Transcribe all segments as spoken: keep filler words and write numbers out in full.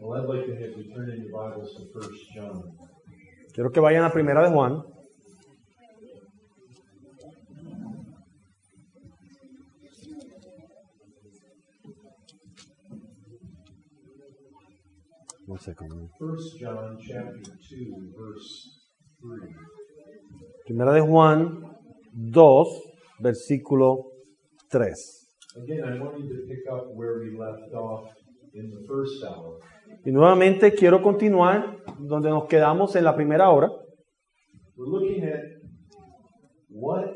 Well, I'd like to have you turn in your Bibles to First John. Quiero que vayan a Primera de Juan. One second. First John chapter two, verse three. Primera de Juan dos, versículo tres. Again, I want you to pick up where we left off in the first hour. Y nuevamente quiero continuar donde nos quedamos en la primera hora. We're looking at what,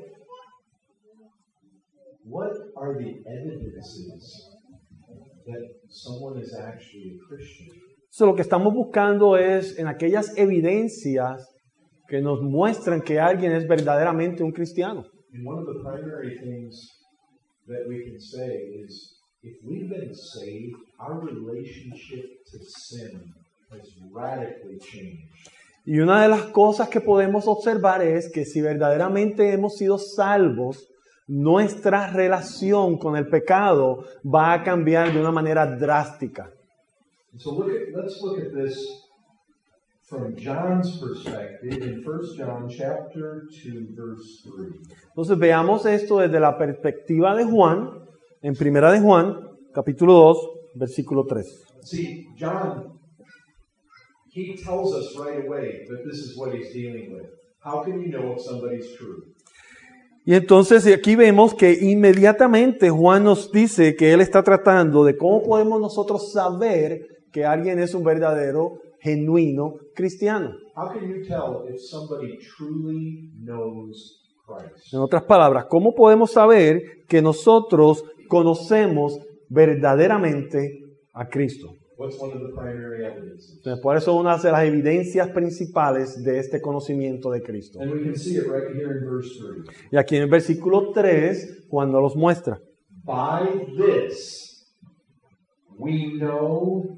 what are the evidences that someone is actually a Christian. So, lo que estamos buscando es en aquellas evidencias que nos muestran que alguien es verdaderamente un cristiano. And one of the primary things that we can say is, if we've been saved, our relationship to sin has radically changed. Y una de las cosas que podemos observar es que si verdaderamente hemos sido salvos, nuestra relación con el pecado va a cambiar de una manera drástica. So look at, let's look at this from John's perspective in First John chapter two, verse three. Entonces veamos esto desde la perspectiva de Juan, en Primera de Juan, capítulo dos, versículo tres. See, John, he tells us right away that this is what he's dealing with. How can you know if somebody's true? Y entonces aquí vemos que inmediatamente Juan nos dice que él está tratando de cómo podemos nosotros saber que alguien es un verdadero, genuino cristiano. How can you tell if somebody truly knows Christ? En otras palabras, ¿cómo podemos saber que nosotros conocemos verdaderamente a Cristo? What's one of the primary evidences? Entonces, por eso una de las evidencias principales de este conocimiento de Cristo. And we can see it right here in verse three. Y aquí en el versículo tres, cuando los muestra. By this we know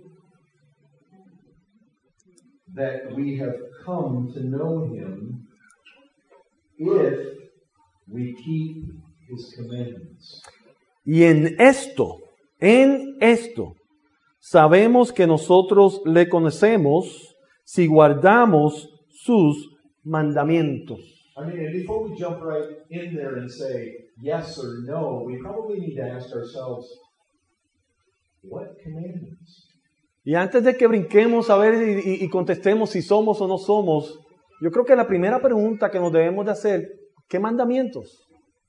that we have come to know him if we keep his commandments. Y en esto, en esto, sabemos que nosotros le conocemos si guardamos sus mandamientos. I mean, and before we jump right in there and say yes or no, we probably need to ask ourselves, what commandments? Y antes de que brinquemos a ver y, y, y contestemos si somos o no somos, yo creo que la primera pregunta que nos debemos de hacer, ¿qué mandamientos?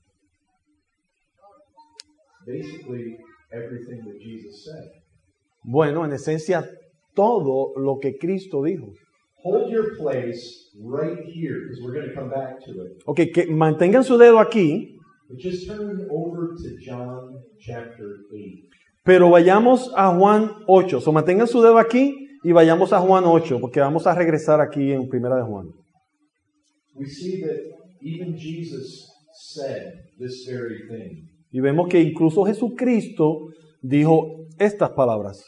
Basically, everything that Jesus said. Bueno, en esencia, todo lo que Cristo dijo. Hold your place right here, because we're going to come back to it. Ok, que mantengan su dedo aquí, But just turn over to John chapter eight. pero vayamos a Juan ocho. O so, mantengan su dedo aquí y vayamos a Juan ocho, porque vamos a regresar aquí en Primera de Juan. We see that even Jesus said this very thing. Y vemos que incluso Jesucristo dijo estas palabras.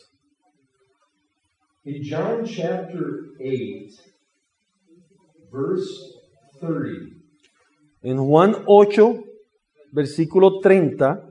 In John chapter eight, verse thirty, En Juan ocho, versículo treinta,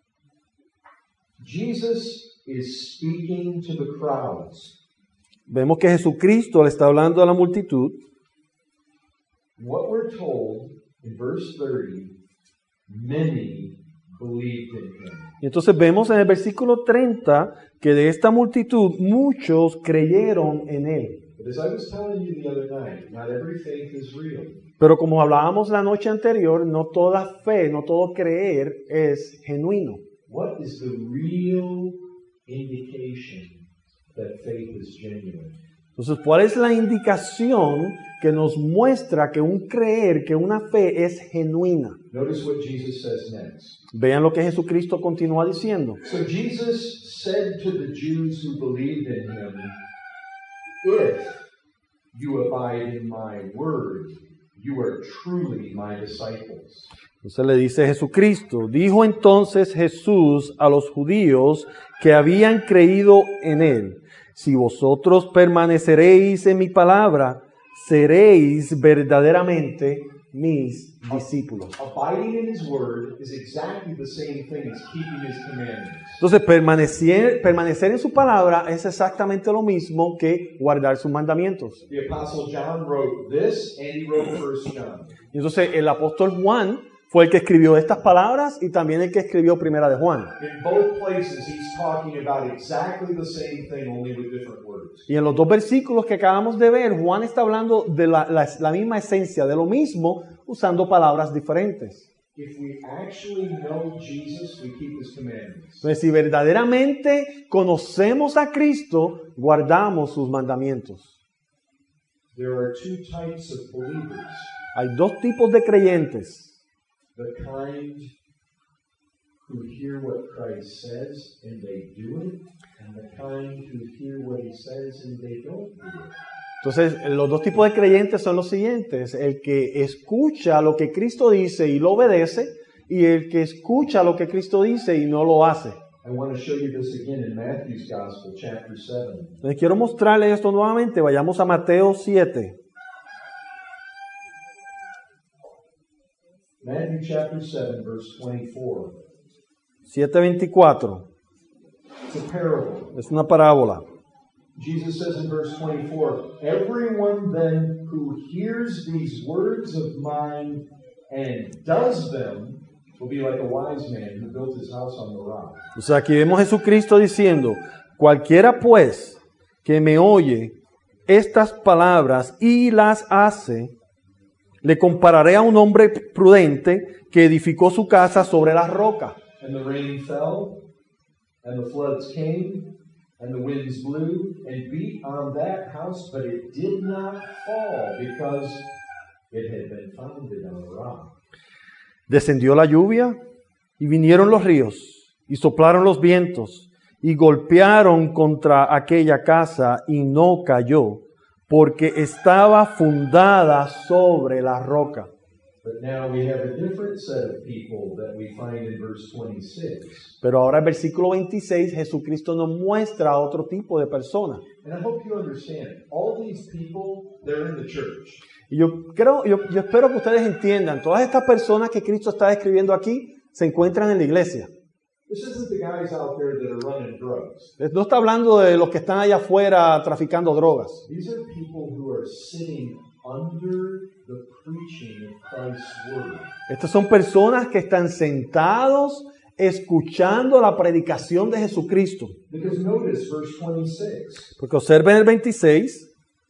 Jesus is speaking to the crowds. vemos que Jesucristo le está hablando a la multitud. What we're told in verse thirty, many believed in him. Y entonces vemos en el versículo treinta que de esta multitud muchos creyeron en él. But as I was telling you the other night, not every faith is real. Pero como hablábamos la noche anterior, no toda fe, no todo creer es genuino. What is the real indication that faith is genuine? Entonces, ¿cuál es la indicación que nos muestra que un creer, que una fe es genuina? Notice what Jesus says next. Vean lo que Jesucristo continúa diciendo. So Jesus said to the Jews who believed in him, if you abide in my word, you are truly my disciples. Entonces le dice Jesucristo, dijo entonces Jesús a los judíos que habían creído en él, si vosotros permaneceréis en mi palabra, seréis verdaderamente mis discípulos. Abiding in His Word is exactly the same thing as keeping His commandments. Entonces, permanecer, permanecer en su palabra es exactamente lo mismo que guardar sus mandamientos. The Apostle John wrote this, and he wrote First John. Y entonces, el apóstol Juan fue el que escribió estas palabras y también el que escribió Primera de Juan. In both places, he's talking about exactly the same thing, only with different words. Y en los dos versículos que acabamos de ver, Juan está hablando de la, la, la misma esencia, de lo mismo, usando palabras diferentes. If we actually know Jesus, we keep His commandments. Entonces, si verdaderamente conocemos a Cristo, guardamos sus mandamientos. There are two types of believers. Hay dos tipos de creyentes. The kind who hear what Christ says and they do it, and the kind who hear what He says and they don't do it. Entonces, los dos tipos de creyentes son los siguientes: el que escucha lo que Cristo dice y lo obedece, y el que escucha lo que Cristo dice y no lo hace. I want to show you this again in Matthew's Gospel, chapter seven. Entonces, quiero mostrarle esto nuevamente. Vayamos a Mateo siete. Matthew chapter seven, verse twenty-four. siete veinticuatro. It's a parable. Es una parábola. Jesus says in verse twenty-four, "Everyone then who hears these words of mine and does them will be like a wise man who built his house on the rock." O sea, aquí vemos a Jesucristo diciendo: cualquiera pues que me oye estas palabras y las hace, le compararé a un hombre prudente que edificó su casa sobre la roca. And the rain fell, and the floods came, and the winds blew and beat on that house, but it did not fall because it had been founded on a rock. Descendió la lluvia y vinieron los ríos y soplaron los vientos y golpearon contra aquella casa y no cayó, porque estaba fundada sobre la roca. But now we have a different set of people that we find in verse twenty-six. Pero ahora el versículo veintiséis, Jesucristo nos muestra otro tipo de persona. And I hope you understand, all these people, they're in the church. Y yo creo, yo, yo espero que ustedes entiendan, todas estas personas que Cristo está describiendo aquí se encuentran en la iglesia. This isn't the guys out there that are running drugs. No está hablando de los que están allá afuera traficando drogas. These are people who are sitting under the preaching of Christ's word. Estas son personas que están sentados escuchando la predicación de Jesucristo. Because notice verse twenty-six. Porque observen el veintiséis.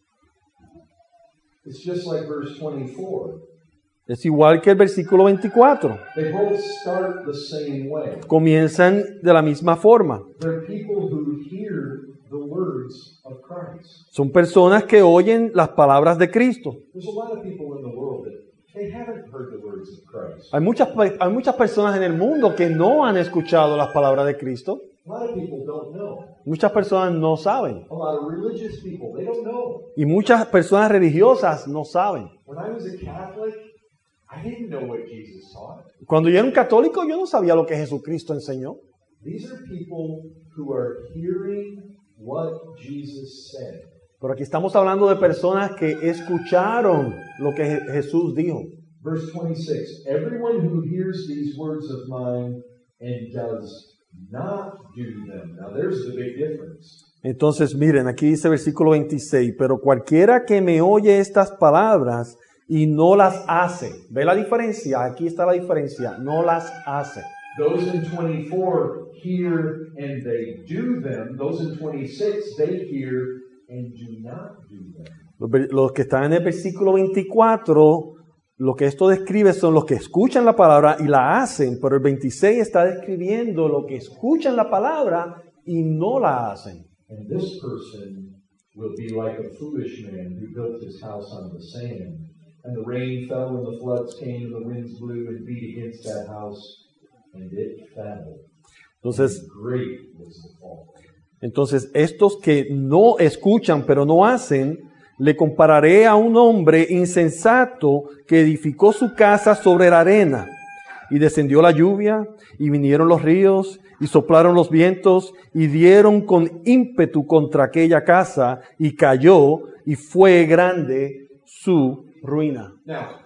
It's just like verse twenty-four. Es igual que el versículo veinticuatro. They both start the same way. Comienzan de la misma forma. They're people who hear the words of Christ. Son personas que oyen las palabras de Cristo. There's a lot of people in the world that they haven't heard the words of Christ. Hay muchas, hay muchas personas en el mundo que no han escuchado las palabras de Cristo. A lot of people don't know. Muchas personas no saben. A lot of religious people, they don't know. Y muchas personas religiosas no saben. When I was a Catholic, I didn't know what Jesus taught. Cuando yo era un católico, yo no sabía lo que Jesucristo enseñó. These are people who are hearing what Jesus said. Pero aquí estamos hablando de personas que escucharon lo que Je- Jesús dijo. Verse twenty-six, everyone who hears these words of mine and does not do them. Now there's the big difference. Entonces, miren, aquí dice versículo veintiséis, pero cualquiera que me oye estas palabras y no las hace. ¿Ve la diferencia? Aquí está la diferencia. No las hace. Those in twenty-four hear and they do them. Those in twenty-six, they hear and do not do them. Los, ver- los que están en el versículo veinticuatro, lo que esto describe son los que escuchan la palabra y la hacen, pero el veintiséis está describiendo lo que escuchan la palabra y no la hacen. And this person will be like a foolish man who built his house on the sand. And the rain fell and the floods came and the winds blew and beat against that house and it fell. Entonces, And great was the fall. Entonces, estos que no escuchan pero no hacen, le compararé a un hombre insensato que edificó su casa sobre la arena. Y descendió la lluvia, y vinieron los ríos, y soplaron los vientos, y dieron con ímpetu contra aquella casa, y cayó, y fue grande su ruina. Now,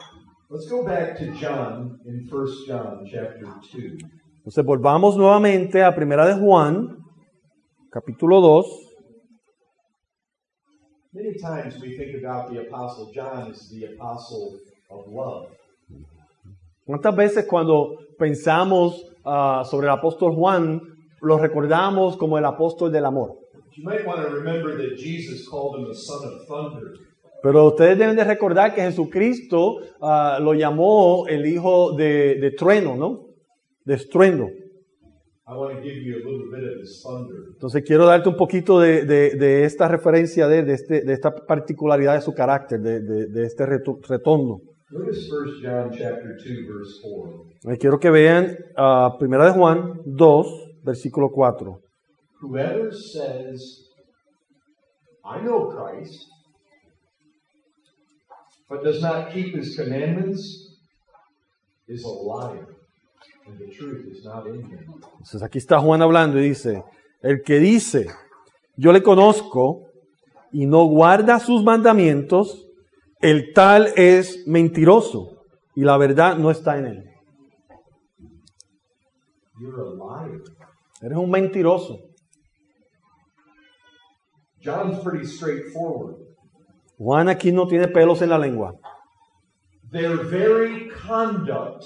Let's go back to John in First John chapter two. Entonces volvamos nuevamente a Primera de Juan, capítulo dos. Many times we think about the Apostle John as the apostle of love. ¿Cuántas veces cuando pensamos uh, sobre el apóstol Juan, lo recordamos como el apóstol del amor? You might want to remember that Jesus called him the son of thunder. Pero ustedes deben de recordar que Jesucristo uh, lo llamó el hijo de, de trueno, ¿no? De estruendo. I want to give you a little bit of his thunder. Entonces quiero darte un poquito de, de, de esta referencia de, de, este, de esta particularidad de su carácter, de, de, de este reto, retorno. Notice First John chapter two verse four. Eh, quiero que vean uh, Primera de Juan dos, versículo cuatro. Whoever says, I know Christ, but does not keep his commandments, is a liar, and the truth is not in him. Entonces aquí está Juan hablando y dice, el que dice, yo le conozco y no guarda sus mandamientos, el tal es mentiroso y la verdad no está en él. You're a liar. Eres un mentiroso. John's pretty straightforward. Juan aquí no tiene pelos en la lengua. Their very conduct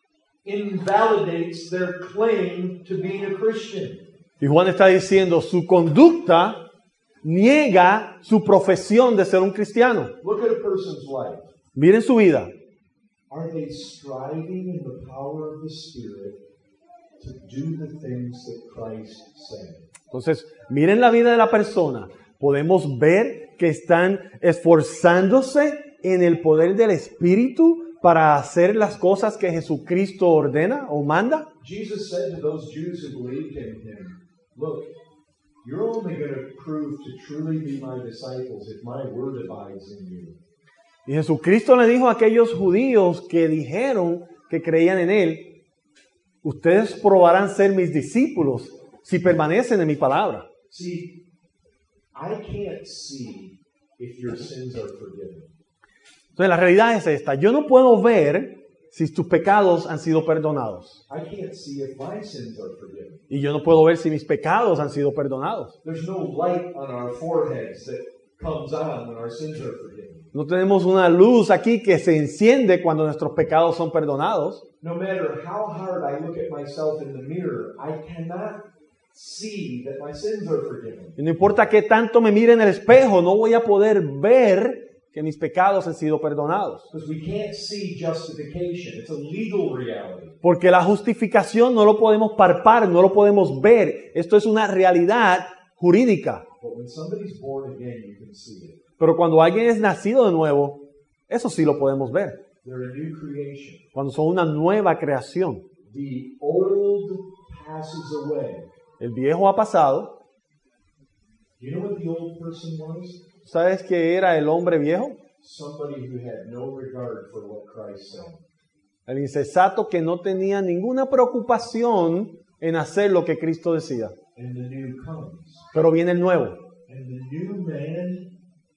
invalidates their claim to being a Christian. Y Juan está diciendo, su conducta niega su profesión de ser un cristiano. Look at a person's life. Miren su vida. Are they striving in the power of the Spirit to do the things that Christ said? Entonces, miren la vida de la persona. Podemos ver que están esforzándose en el poder del Espíritu para hacer las cosas que Jesucristo ordena o manda. Jesus said to those Jews who believed in him, look, you're only going to prove to truly be my disciples if my word abides in you. Y Jesucristo le dijo a aquellos judíos que dijeron que creían en Él, ustedes probarán ser mis discípulos si permanecen en mi palabra. See, I can't see if your sins are forgiven. Entonces la realidad es esta, yo no puedo ver si tus pecados han sido perdonados. I can't see if my sins are forgiven. Y yo no puedo ver si mis pecados han sido perdonados. There's no light on our foreheads that comes on when our sins are forgiven. No tenemos una luz aquí que se enciende cuando nuestros pecados son perdonados. No matter how hard I look at myself in the mirror, I cannot see that my sins are forgiven. Y no importa qué tanto me mire en el espejo, no voy a poder ver que mis pecados han sido perdonados. Because we can't see justification. It's a legal reality. Porque la justificación no lo podemos palpar, no lo podemos ver. Esto es una realidad jurídica. But when somebody's born again, you can see it. Pero cuando alguien es nacido de nuevo, eso sí lo podemos ver. They're a new creation. Cuando son una nueva creación. The old passes away. El viejo ha pasado. Do you know what the old person was? ¿Sabes qué era el hombre viejo? Somebody who had no regard for what Christ said. El insensato que no tenía ninguna preocupación en hacer lo que Cristo decía. And the new comes. Pero viene el nuevo. And the new man,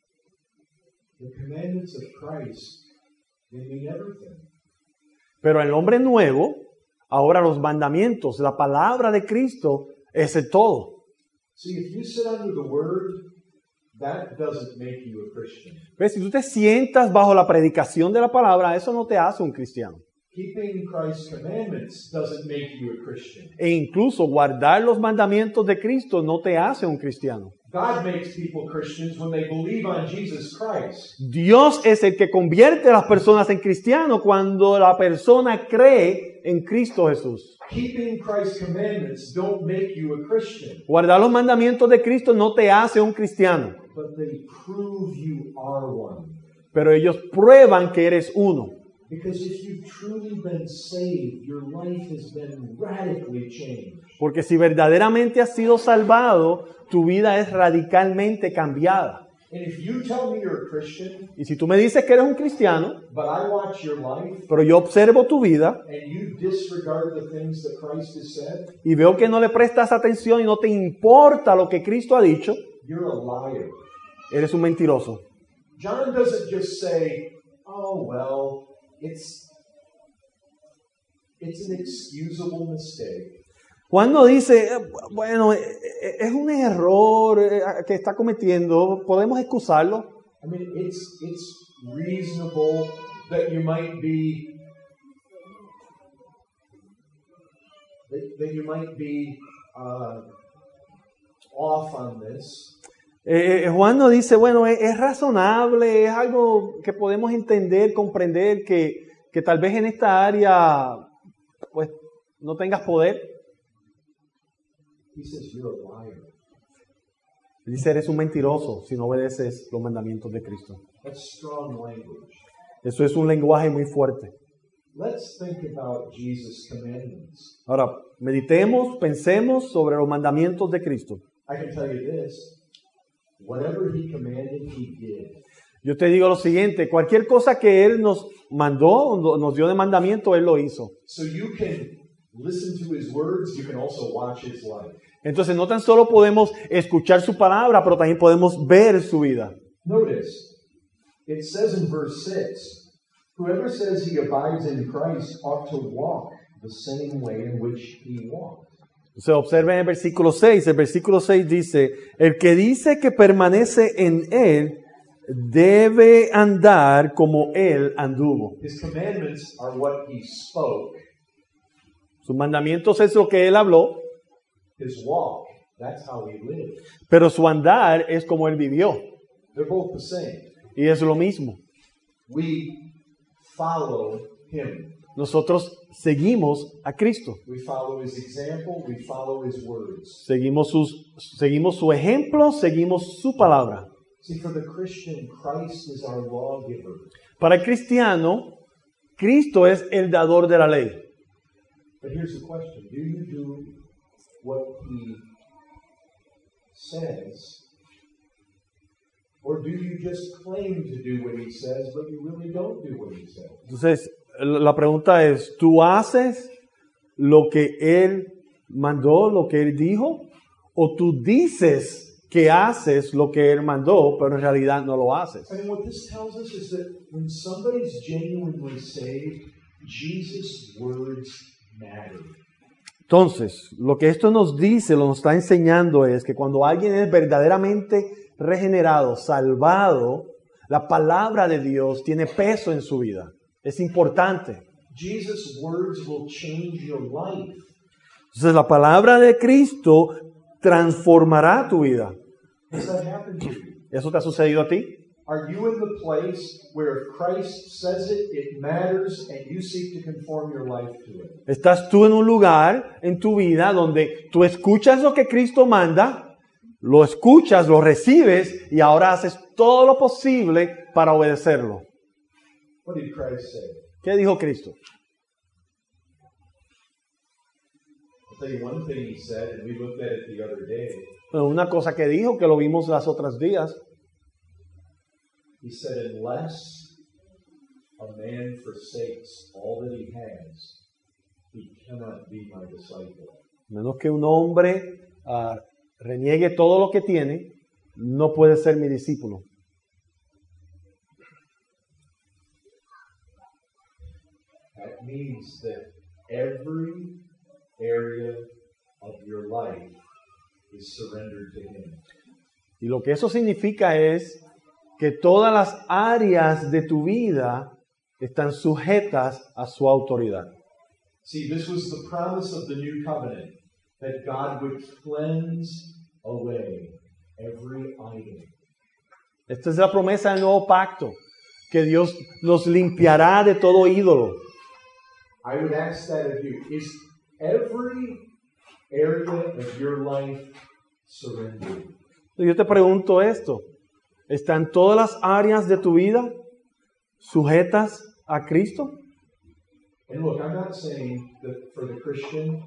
the commandments of Christ, they mean everything. Pero el hombre nuevo, ahora los mandamientos, la palabra de Cristo es el todo. See, if you sit under the word, that doesn't make you a Christian. ¿Ves? Si tú te sientas bajo la predicación de la palabra, eso no te hace un cristiano. Keeping Christ's commandments doesn't make you a Christian. E incluso guardar los mandamientos de Cristo no te hace un cristiano. God makes people Christians when they believe on Jesus Christ. Dios es el que convierte a las personas en cristianos cuando la persona cree en Cristo Jesús. Keeping Christ's commandments don't make you a Christian, Guardar los mandamientos de Cristo no te hace un cristiano, but they prove you are one. pero ellos prueban que eres uno. Because if you've truly been saved, your life has been radically changed. Porque si verdaderamente has sido salvado, tu vida es radicalmente cambiada. And if you tell me you're a Christian, Y si tú me dices que eres un cristiano, but I watch your life, pero yo observo tu vida and you disregard the things that Christ has said, y veo que no le prestas atención y no te importa lo que Cristo ha dicho, you're a liar. eres un mentiroso. John doesn't just say, oh, well, it's it's an excusable mistake. Juan no dice, eh, bueno, eh, eh, es un error eh, que está cometiendo, podemos excusarlo. I mean, it's it's reasonable that you might be that, that you might be uh, off on this. Eh, Juan no dice, bueno, es, es razonable, es algo que podemos entender, comprender, que, que tal vez en esta área pues no tengas poder. He says you're a liar. Dice, eres un mentiroso si no obedeces los mandamientos de Cristo. That's strong language. Eso es un lenguaje muy fuerte. Let's think about Jesus' commandments. Ahora, meditemos, pensemos sobre los mandamientos de Cristo. I can tell you this. Whatever he commanded, he did. Yo te digo lo siguiente, cualquier cosa que Él nos mandó, nos dio de mandamiento, Él lo hizo. So you can listen to his words, you can also watch his life. Entonces no tan solo podemos escuchar su palabra, pero también podemos ver su vida. Notice, it says in verse six, whoever says he abides in Christ ought to walk the same way in which he walked. Se observa en el versículo seis, el versículo seis dice, el que dice que permanece en Él, debe andar como Él anduvo. His commandments are what he spoke. Sus mandamientos es lo que Él habló, His walk, that's how he lived. pero su andar es como Él vivió. They're both the same. Y es lo mismo. We follow him. Nosotros seguimos a Cristo. We follow his example, we follow his words. Seguimos, sus, seguimos su ejemplo, seguimos su palabra. See, for the Christian, Christ is our lawgiver. Para el cristiano, Cristo es el dador de la ley. But here's the question. Do you do what he says? Or do you just claim to do what he says, but you really don't do what he says? Entonces, la pregunta es, ¿tú haces lo que Él mandó, lo que Él dijo? ¿O tú dices que haces lo que Él mandó, pero en realidad no lo haces? I mean, what this tells us is that when somebody's genuinely saved, Jesus' words matter. Entonces, lo que esto nos dice, lo nos está enseñando es que cuando alguien es verdaderamente regenerado, salvado, la palabra de Dios tiene peso en su vida. Es importante. Jesus' words will change your life. Entonces, la palabra de Cristo transformará tu vida. Has that happened to you? ¿Eso te ha sucedido a ti? Are you in the place where if Christ says it, it matters and you seek to conform your life to it? ¿Estás tú en un lugar en tu vida donde tú escuchas lo que Cristo manda, lo escuchas, lo recibes y ahora haces todo lo posible para obedecerlo? What did Christ say? ¿Qué dijo Cristo? I'll tell you one thing he said, and we looked at it the other day. Bueno, una cosa que dijo, que lo vimos las otras días, He said, unless a man forsakes all that he has, he cannot be my disciple. menos que un hombre uh, reniegue todo lo que tiene, no puede ser mi discípulo. That means that every area of your life is surrendered to him. Y lo que eso significa es que todas las áreas de tu vida están sujetas a su autoridad. See, this was the promise of the new covenant, that God would cleanse away every idol. Esta es la promesa del nuevo pacto, que Dios nos limpiará de todo ídolo. I would ask that of you. Is every area of your life surrendered? Yo te pregunto esto, ¿están todas las áreas de tu vida sujetas a Cristo? And look, I'm not saying that for the Christian,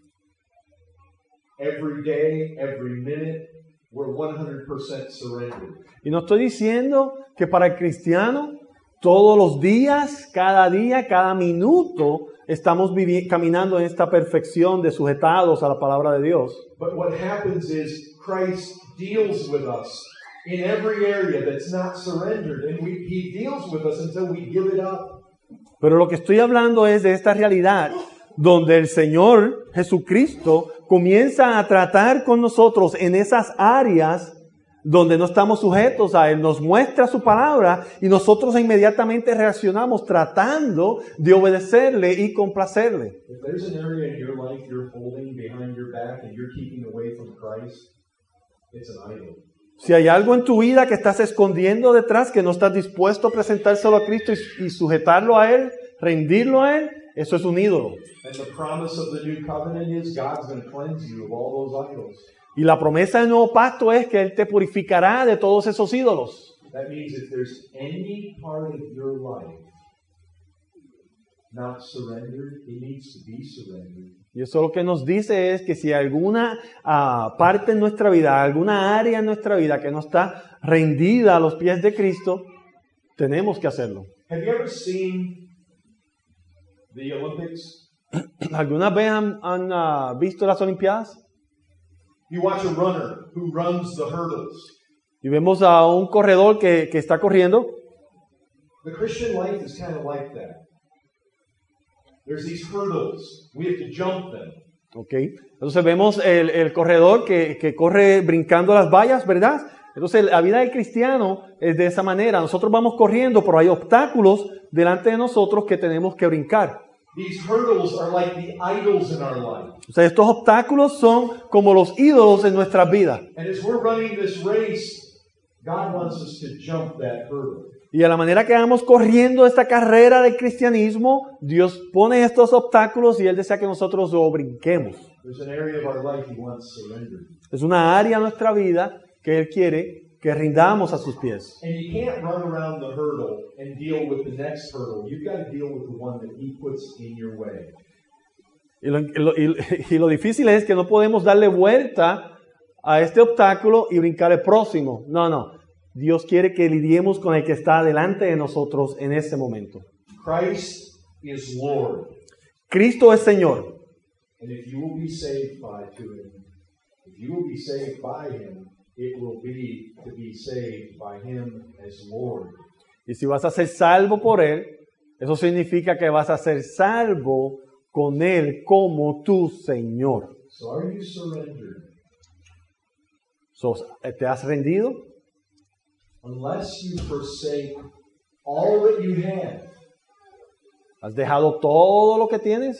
every day, every minute, we're one hundred percent surrendered. Y no estoy diciendo que para el cristiano todos los días, cada día, cada minuto estamos vivi- caminando en esta perfección de sujetados a la palabra de Dios. But what happens is Christ deals with us in every area that's not surrendered, and we, he deals with us until we give it up. Pero lo que estoy hablando es de esta realidad donde el Señor Jesucristo comienza a tratar con nosotros en esas áreas donde no estamos sujetos a Él, nos muestra su palabra y nosotros inmediatamente reaccionamos tratando de obedecerle y complacerle. If there's an area in your life you're holding behind your back and you're keeping away from Christ, it's an idol. Si hay algo en tu vida que estás escondiendo detrás, que no estás dispuesto a presentárselo a Cristo y, y sujetarlo a Él, rendirlo a Él, eso es un ídolo. And the promise of the new covenant is God's going to cleanse you of all those idols. Y la promesa del nuevo pacto es que Él te purificará de todos esos ídolos. That means if there's any part of your life not surrendered, it needs to be surrendered. Y eso lo que nos dice es que si alguna uh, parte en nuestra vida, alguna área en nuestra vida que no está rendida a los pies de Cristo, tenemos que hacerlo. Have you ever seen the Olympics? ¿Alguna vez han, han uh, visto las Olimpiadas? You watch a runner who runs the hurdles. Y vemos a un corredor que, que está corriendo. The Christian life is kind of like that. There's these hurdles. We have to jump them. Okay. Entonces vemos el, el corredor que, que corre brincando las vallas, ¿verdad? Entonces la vida del cristiano es de esa manera. Nosotros vamos corriendo, pero hay obstáculos delante de nosotros que tenemos que brincar. These hurdles are like the idols in our life. O sea, estos obstáculos son como los ídolos en nuestras vidas. And as we're running this race, God wants us to jump that hurdle. Y de la manera que vamos corriendo esta carrera del cristianismo, Dios pone estos obstáculos y Él desea que nosotros lo brinquemos. There's an area of our life He wants surrendered. Es una área de nuestra vida que Él quiere que rindamos a sus pies. And you can't run around the hurdle and deal with the next hurdle. You've got to deal with the one that He puts in your way. Y lo, y, lo, y lo difícil es que no podemos darle vuelta a este obstáculo y brincar el próximo. No, no. Dios quiere que lidiemos con el que está delante de nosotros en ese momento. Christ is Lord. Cristo es Señor. And if you will be saved by to Him, if you will be saved by Him, it will be to be saved by Him as Lord. Y si vas a ser salvo por Él, eso significa que vas a ser salvo con Él como tu Señor. So are you surrendered? So, ¿te has rendido? Unless you forsake all that you have. ¿Has dejado todo lo que tienes?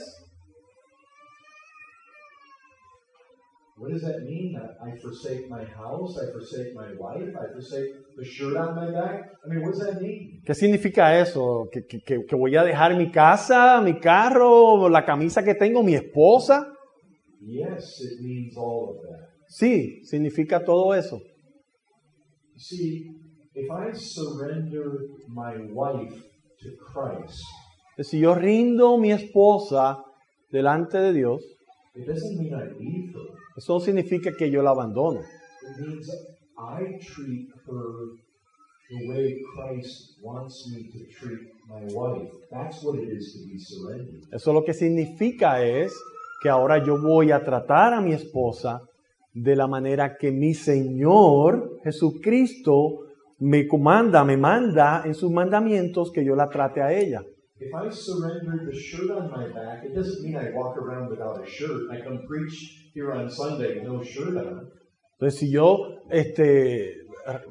What does that mean? I, I forsake my house, I forsake my wife, I forsake the shirt on my back. I mean, what does that mean? ¿Qué significa eso? ¿Que, que, que voy a dejar mi casa, mi carro, la camisa que tengo, mi esposa? Yes, it means all of that. Sí, significa todo eso. You see, if I surrender my wife to Christ, Si yo rindo mi esposa delante de Dios, it doesn't mean I leave her. eso no significa que yo la abandono. It means I treat her the way Christ wants me to treat my wife. That's what it is to be surrendered. Eso lo que significa es que ahora yo voy a tratar a mi esposa de la manera que mi Señor Jesucristo me comanda, me manda en sus mandamientos que yo la trate a ella. If I surrender the shirt on my back, it doesn't mean I walk around without a shirt. I come preach here on Sunday with no shirt on. Entonces, si yo este,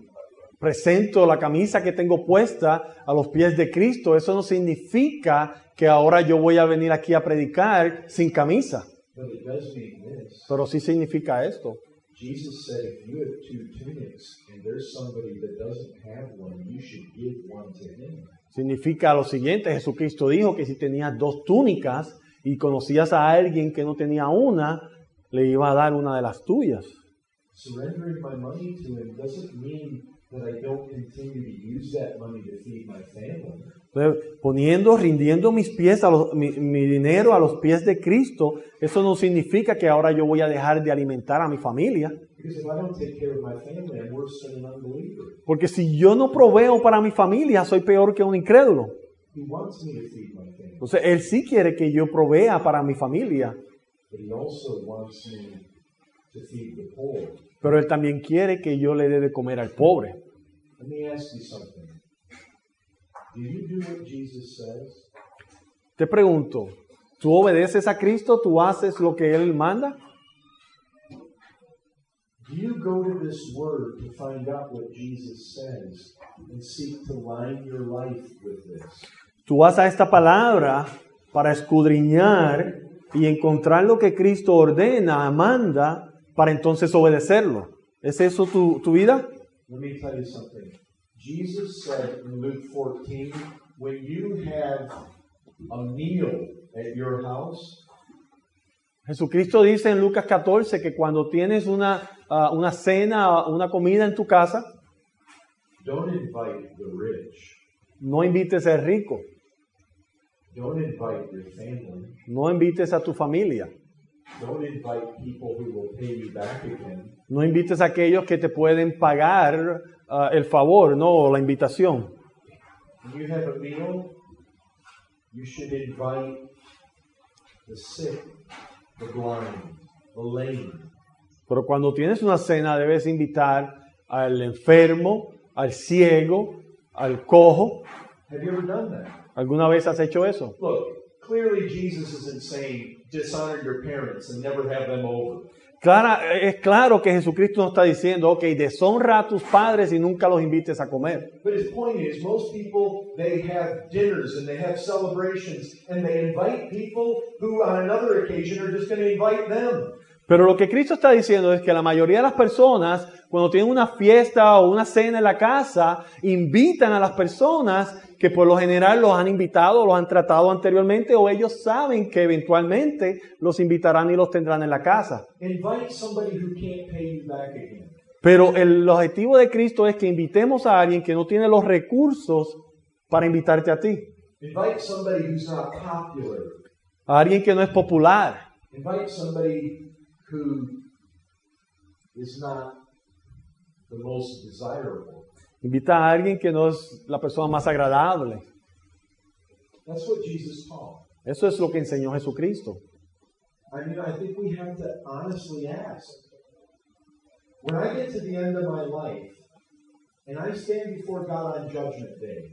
presento la camisa que tengo puesta a los pies de Cristo, eso no significa que ahora yo voy a venir aquí a predicar sin camisa. But it does mean this. Pero sí significa esto. Jesus said if you have two tunics and there's somebody that doesn't have one, you should give one to him. Significa lo siguiente, Jesucristo dijo que si tenías dos túnicas y conocías a alguien que no tenía una, le iba a dar una de las tuyas. Surrendering my money to him doesn't mean that I don't continue to use that money to feed my family. Entonces, poniendo, rindiendo mis pies, a los, mi, mi dinero a los pies de Cristo, eso no significa que ahora yo voy a dejar de alimentar a mi familia. Because if I don't take care of my family, I'm worse than an unbeliever. Porque si yo no proveo para mi familia, soy peor que un incrédulo. He wants me to feed my family, Entonces, Él sí quiere que yo provea para mi familia, but he also wants me to feed the poor. pero Él también quiere que yo le dé de comer al pobre. Let me ask you something. Do you do what Jesus says? Te pregunto, ¿tú obedeces a Cristo? ¿Tú haces lo que Él manda? Do you go to this word to find out what Jesus says and seek to line your life with this? Tú vas a esta palabra para escudriñar y encontrar lo que Cristo ordena, manda, para entonces obedecerlo. ¿Es eso tu, tu vida? Let me tell you something. Jesus said in Luke fourteen, when you have a meal at your house, Jesucristo dice en Lucas catorce que cuando tienes una, uh, una cena, una comida en tu casa, don't invite the rich. no invites al rico, Don't invite your family. no invites a tu familia, Don't invite people who will pay you back again. no invites a aquellos que te pueden pagar uh, el favor, no, o la invitación. When you have a meal, you should invite the sick, the blind, the lame. Pero cuando tienes una cena debes invitar al enfermo, al ciego, al cojo. Have you ever done that? ¿Alguna vez has hecho eso? Look, clearly Jesus isn't saying dishonor your parents and never have them over. Clara, es claro que Jesucristo nos está diciendo, ok, deshonra a tus padres y nunca los invites a comer. But his point is, most people, they have dinners and they have celebrations and they invite people who on another occasion are just going to invite them. Pero lo que Cristo está diciendo es que la mayoría de las personas, cuando tienen una fiesta o una cena en la casa, invitan a las personas que por lo general los han invitado, los han tratado anteriormente, o ellos saben que eventualmente los invitarán y los tendrán en la casa. Invite somebody who can't pay you back again. Pero el objetivo de Cristo es que invitemos a alguien que no tiene los recursos para invitarte a ti. Invite somebody who's not popular. A alguien que no es popular. Invite somebody who is not the most desirable. Invita a alguien que no es la persona más agradable. That's what Jesus taught. Eso es lo que enseñó Jesucristo. I mean, I think we have to honestly ask. When I get to the end of my life and I stand before God on Judgment Day,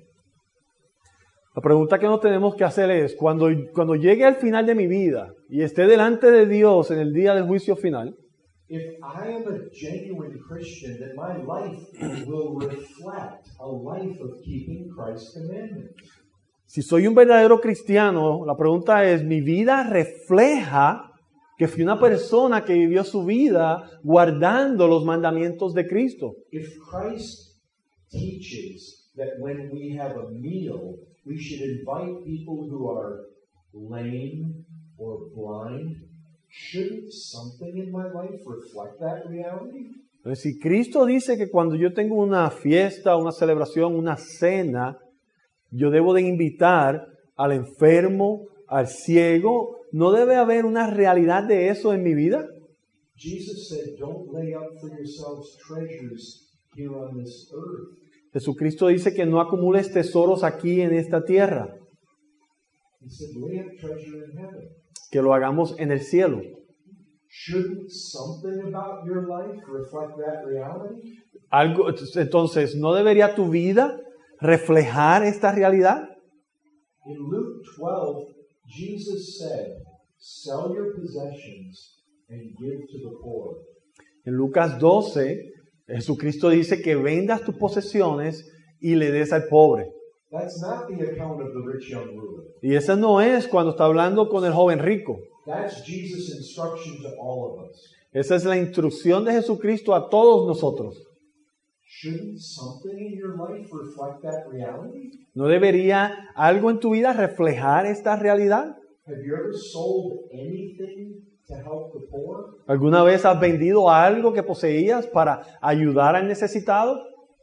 La pregunta que nos tenemos que hacer es, cuando, cuando llegue al final de mi vida y esté delante de Dios en el día del juicio final, if I am a genuine Christian, then my life will reflect a life of keeping Christ's commandments. si soy un verdadero cristiano, la pregunta es, ¿mi vida refleja que fui una persona que vivió su vida guardando los mandamientos de Cristo? If Christ teaches that when we have a meal, we should invite people who are lame or blind, shouldn't something in my life reflect that reality? Entonces, si Cristo dice que cuando yo tengo una fiesta, una celebración, una cena, yo debo de invitar al enfermo, al ciego, ¿no debe haber una realidad de eso en mi vida? Jesus said, don't lay up for yourselves treasures here on this earth. Jesucristo dice que no acumules tesoros aquí en esta tierra, He said, lay up treasure in heaven. que lo hagamos en el cielo. Shouldn't something about your life reflect that reality? Algo, entonces, ¿no debería tu vida reflejar esta realidad? In Luke twelve, Jesus said, sell your possessions and give to the poor. En Lucas doce, Jesucristo dice que vendas tus posesiones y le des al pobre. That's not the account of the rich young ruler. Y esa no es cuando está hablando con el joven rico. That's Jesus' instruction to all of us. Esa es la instrucción de Jesucristo a todos nosotros. Shouldn't something in your life reflect that reality? ¿No debería algo en tu vida reflejar esta realidad? Have you ever sold anything to help the poor? ¿Alguna vez has vendido algo que poseías para ayudar al necesitado?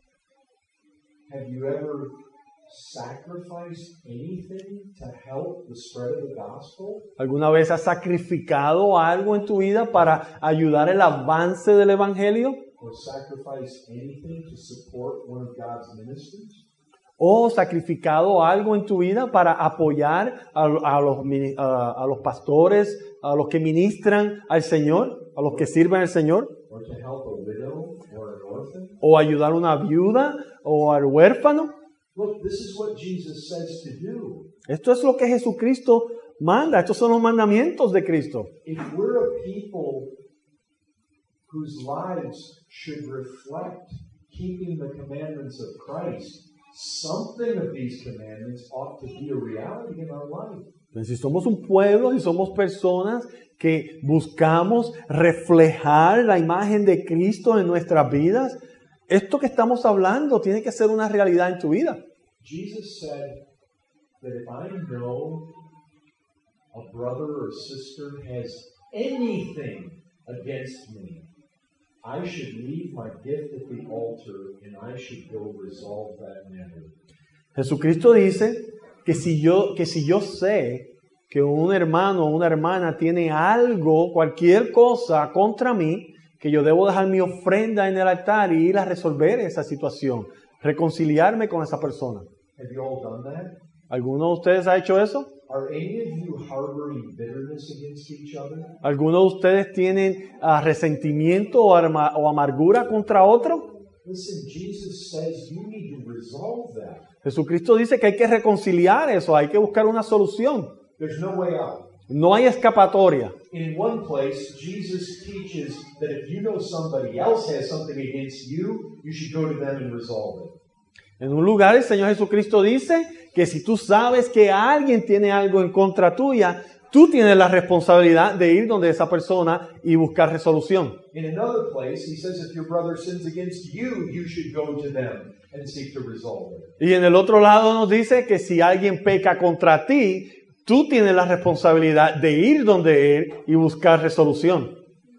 Have you ever sacrificed anything to help the spread of the gospel? ¿Alguna vez has sacrificado algo en tu vida para ayudar el avance del evangelio? Or sacrificed anything to support one of God's ministers? ¿O sacrificado algo en tu vida para apoyar a, a, los, a, a los pastores, a los que ministran al Señor, a los que sirven al Señor? Or to help a widow or an orphan? ¿O ayudar a una viuda o al huérfano? Look, this is what Jesus says to do. Esto es lo que Jesucristo manda. Estos son los mandamientos de Cristo. If we're a people whose lives should reflect keeping the commandments of Christ, something of these commandments ought to be a reality in our life. Entonces, si somos un pueblo, si somos personas que buscamos reflejar la imagen de Cristo en nuestras vidas, esto que estamos hablando tiene que ser una realidad en tu vida. Jesus said that if I know a brother or sister has anything against me, I should leave my gift at the altar and I should go resolve that matter. Jesucristo dice que si yo, que si yo sé que un hermano o una hermana tiene algo, cualquier cosa contra mí, que yo debo dejar mi ofrenda en el altar y ir a resolver esa situación, reconciliarme con esa persona. Have you all done that? ¿Alguno de ustedes ha hecho eso? Are any of you harboring bitterness against each other? ¿Alguno de ustedes tienen uh, resentimiento o, arma, o amargura contra otro? Listen, Jesus says you need to resolve that. Jesucristo dice que hay que reconciliar eso, hay que buscar una solución. There's no way out. No hay escapatoria. In one place, Jesus teaches that if you know somebody else has something against you, you should go to them and resolve it. En un lugar el Señor Jesucristo dice que si tú sabes que alguien tiene algo en contra tuya, tú tienes la responsabilidad de ir donde esa persona y buscar resolución. In another place, he says if your brother sins against you, you should go to them and seek to resolve it. Y en el otro lado nos dice que si alguien peca contra ti, tú tienes la responsabilidad de ir donde él y buscar resolución.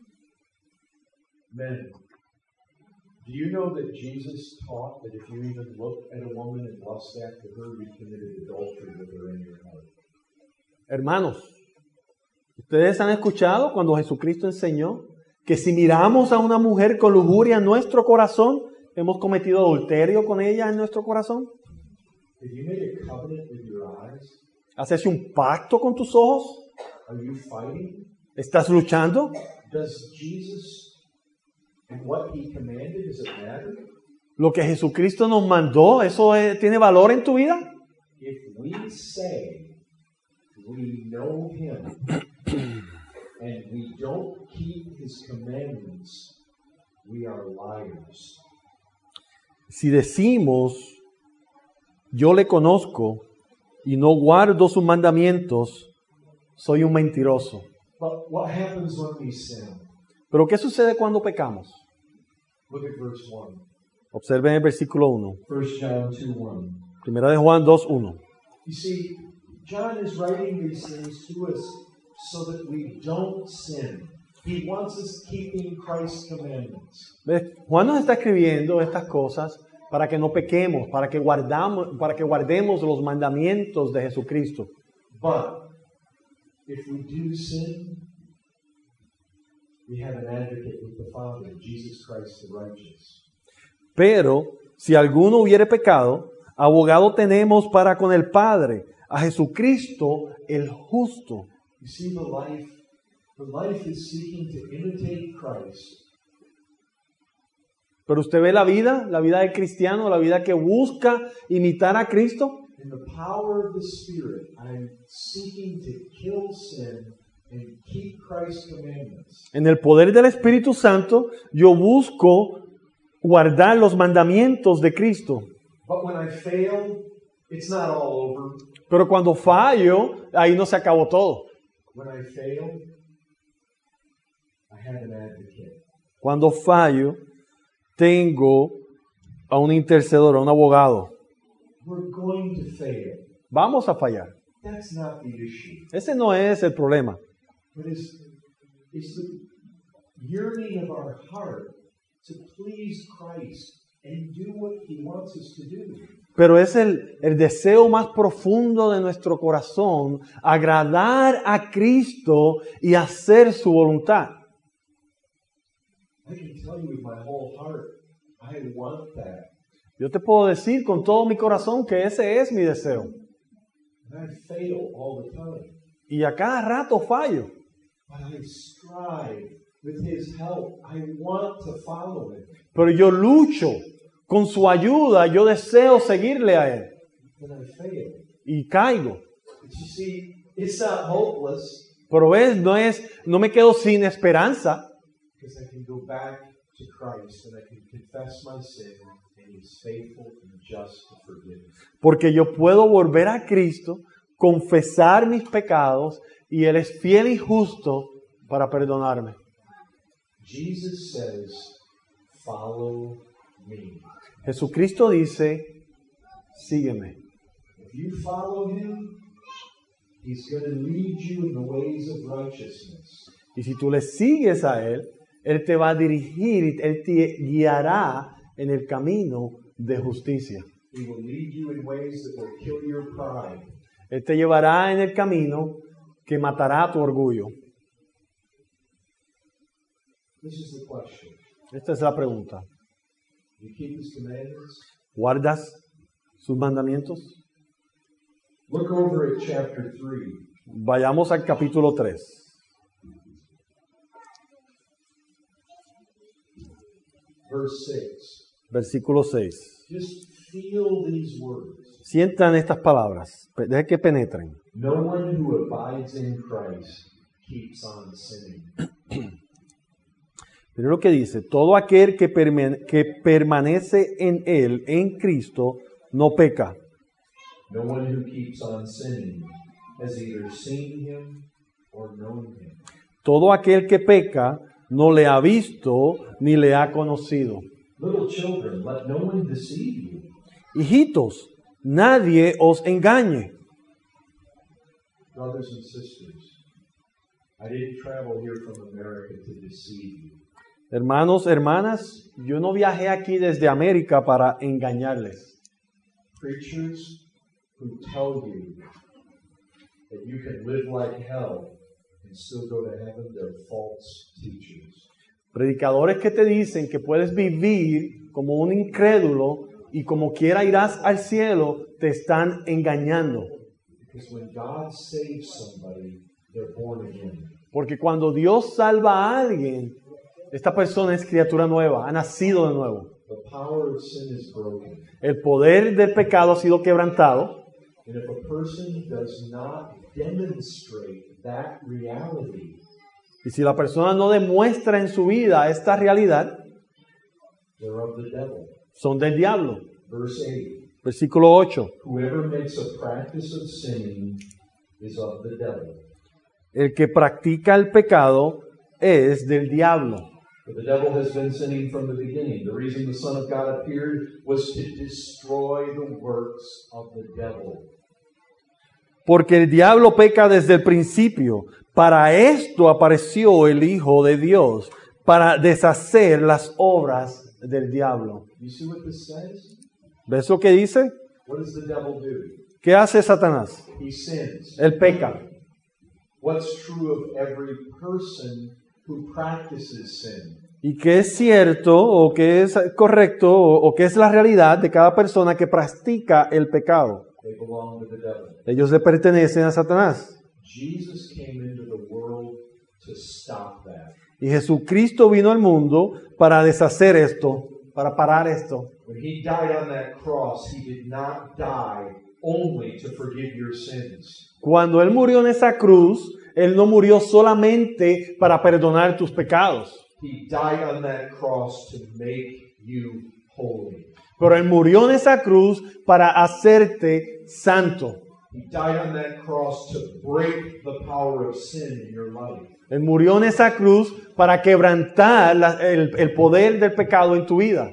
Men, do you know that Jesus taught that if you even look at a woman and lust after her, you committed adultery with her in your heart? Hermanos, ¿ustedes han escuchado cuando Jesucristo enseñó que si miramos a una mujer con lujuria en nuestro corazón, hemos cometido adulterio con ella en nuestro corazón? Have you made a covenant with your eyes? ¿Has hecho un pacto con tus ojos? Are you fighting? ¿Estás luchando? Does Jesus and what he commanded, does it matter? Lo que Jesucristo nos mandó, ¿eso es- tiene valor en tu vida? If we say we know him and we don't keep his commandments, we are liars. Si decimos, yo le conozco y no guardo sus mandamientos, soy un mentiroso. But what happens when we sin? Pero ¿qué sucede cuando pecamos? Look at verse one. Observen el versículo uno. First John two one. Primera de Juan dos uno. You see, John is writing these things to us so that we don't sin. He wants us keeping Christ's commandments. ¿Ves? Juan nos está escribiendo estas cosas para que no pequemos, para que guardamos, para que guardemos los mandamientos de Jesucristo. But if we do sin, we have an advocate with the Father, Jesus Christ the righteous. Pero si alguno hubiere pecado, abogado tenemos para con el Padre, a Jesucristo el justo. You see, the life, the life is seeking to imitate Christ. Pero usted ve la vida, la vida del cristiano, la vida que busca imitar a Cristo. In the power of the Spirit, I'm seeking to kill sin and keep Christ's commandments. En el poder del Espíritu Santo, yo busco guardar los mandamientos de Cristo. But when I fail, it's not all over. Pero cuando fallo, ahí no se acabó todo. When I fail, I have an advocate. Cuando fallo, tengo a un intercedor, a un abogado. We're going to fail. Vamos a fallar. That's not the issue. Ese no es el problema. But it's, it's the yearning of our heart to please Christ and do what He wants us to do. Pero es el, el deseo más profundo de nuestro corazón, agradar a Cristo y hacer su voluntad. I can tell you with my whole heart, I want that. Yo te puedo decir con todo mi corazón que ese es mi deseo. And I fail all the time. Y a cada rato fallo. But I strive with His help. I want to follow Him. Pero yo lucho con su ayuda yo deseo seguirle a Él. then I fail. Y caigo. But you see, it's not hopeless Pero ves, no es, no me quedo sin esperanza, because I can go back to Christ and I can confess my sin and He's faithful and just to forgive me. porque yo puedo volver a Cristo, confesar mis pecados y Él es fiel y justo para perdonarme. Jesus says, follow me. Jesucristo dice, sígueme. If you follow Him, He's going to lead you in the ways of righteousness. Y si tú le sigues a Él, Él te va a dirigir, Él te guiará en el camino de justicia. He will lead you in ways that will kill your pride. Él te llevará en el camino que matará tu orgullo. This is the question. Esta es la pregunta. You keep His commandments? ¿Guardas sus mandamientos? Look over at chapter three. Vayamos al capítulo tres. Verse six. Versículo seis. Just feel these words. Sientan estas palabras. Deje que penetren. No one who abides in Christ keeps on sinning. Pero lo que dice, todo aquel que, perme- que permanece en Él, en Cristo, no peca. No one who keeps on sinning has either seen Him or known Him. Todo aquel que peca no le ha visto ni le ha conocido. Little children, let no one deceive you. Hijitos, nadie os engañe. Brothers and sisters, I didn't travel here from America to deceive you. Hermanos, hermanas, yo no viajé aquí desde América para engañarles. Preachers who tell you that you can live like hell and still go to heaven, they're false teachers. Predicadores que te dicen que puedes vivir como un incrédulo y como quiera irás al cielo, te están engañando. Because when God saves somebody, they're born again. Porque cuando Dios salva a alguien, esta persona es criatura nueva, ha nacido de nuevo. The power of sin is broken. El poder del pecado ha sido quebrantado. And if a person does not demonstrate that reality, Y si la persona no demuestra en su vida esta realidad, they're of the devil. son del diablo. Verse eight. Versículo ocho. Whoever makes a practice of sinning is of the devil. El que practica el pecado es del diablo. For the devil has been sinning from the beginning. The reason the Son of God appeared was to destroy the works of the devil. Porque el diablo peca desde el principio. Para esto apareció el Hijo de Dios, para deshacer las obras del diablo. You see what this says? ¿Ves lo que dice? What does the devil do? ¿Qué hace Satanás? He sins. Él peca. What's true of every person who practices sin? Y que es cierto o que es correcto o, o que es la realidad de cada persona que practica el pecado. They belong to the devil. Ellos le pertenecen a Satanás. Jesus came into the world to stop that. Y Jesucristo vino al mundo para deshacer esto, para parar esto. When He died on that cross, He did not die only to forgive your sins. Cuando Él murió en esa cruz, Él no murió solamente para perdonar tus pecados. He died on that cross to make you holy. Pero Él murió en esa cruz para hacerte santo. He died on that cross to break the power of sin in your life. Él murió en esa cruz para quebrantar la- el, el poder del pecado en tu vida.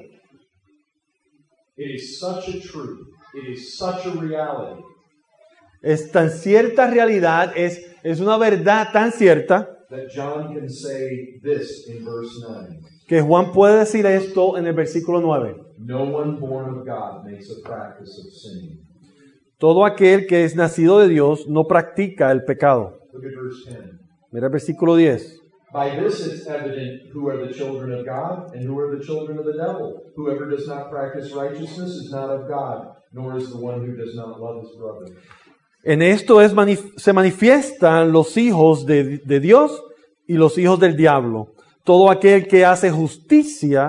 It is such a truth. It is such a reality Es tan cierta realidad, es, es una verdad tan cierta that John can say this in verse nine. que Juan puede decir esto en el versículo nueve. No one born of God makes a practice of sinning. Todo aquel que es nacido de Dios no practica el pecado. Look at verse ten. Mira el versículo diez. By this it's evident who are the children of God and who are the children of the devil. Whoever does not practice righteousness is not of God, nor is the one who does not love his brother. En esto es manif- se manifiestan los hijos de, de Dios y los hijos del diablo. Todo aquel que hace justicia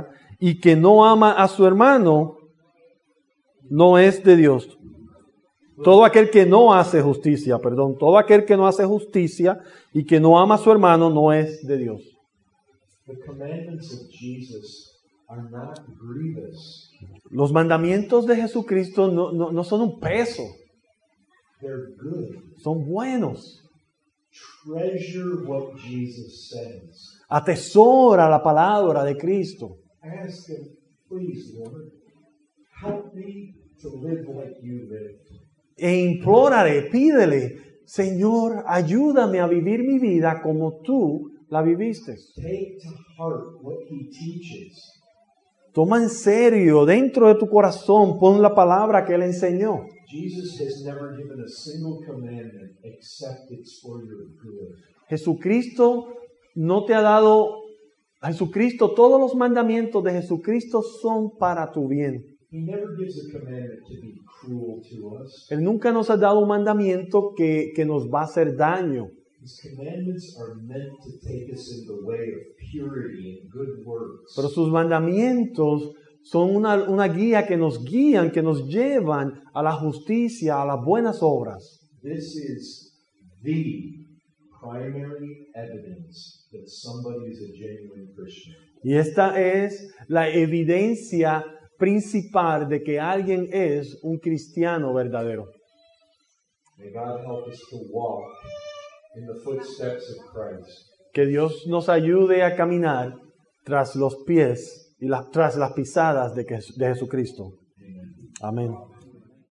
y que no ama a su hermano no es de Dios. Todo aquel que no hace justicia, perdón, todo aquel que no hace justicia y que no ama a su hermano no es de Dios. The commandments of Jesus are not grievous. Los mandamientos de Jesucristo no, no, no son un peso, They're good. son buenos. Treasure what Jesus says. Atesora la palabra de Cristo. Ask him, please, Lord, help me to live like you lived. E implórale, pídele, Señor, ayúdame a vivir mi vida como tú la viviste. Take to heart what he teaches. Toma en serio, dentro de tu corazón, pon la palabra que Él enseñó. Jesus has never given a single commandment except it's for your good. Jesucristo no te ha dado, Jesucristo, todos los mandamientos de Jesucristo son para tu bien. He never gives a commandment to be cruel to us. Él nunca nos ha dado un mandamiento que, que nos va a hacer daño. His commandments are meant to take us in the way of purity and good works. Pero sus mandamientos son una, una guía que nos guían, que nos llevan a la justicia, a las buenas obras. This is the primary evidence that somebody is a genuine Christian. Y esta es la evidencia principal de que alguien es un cristiano verdadero. May God help us to walk in the footsteps of Christ. Que Dios nos ayude a caminar tras los pies y las, tras las pisadas de, que, de Jesucristo. Amen. Amén.